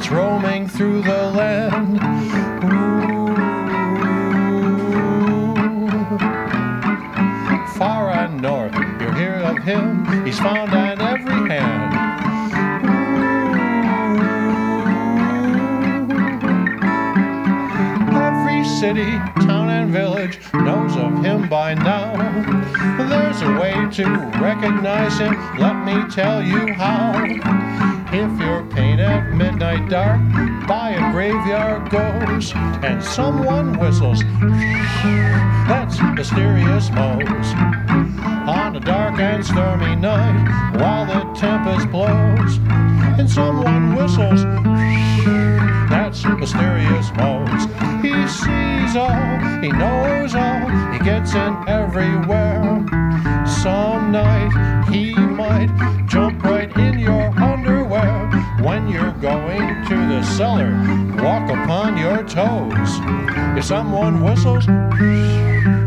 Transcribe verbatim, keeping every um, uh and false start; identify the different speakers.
Speaker 1: that's roaming through the land. Ooh. Far and north, you'll hear of him. He's found on every hand. Ooh. Every city, town, and village knows of him by now. There's a way to recognize him, let me tell you how. If you're painted at midnight dark by a graveyard ghost and someone whistles, that's Mysterious Mose. On a dark and stormy night while the tempest blows and someone whistles, that's Mysterious Mose. He sees all, he knows all, he gets in everywhere. Some night he might jump right in your underwear. When you're going to the cellar, walk upon your toes. If someone whistles,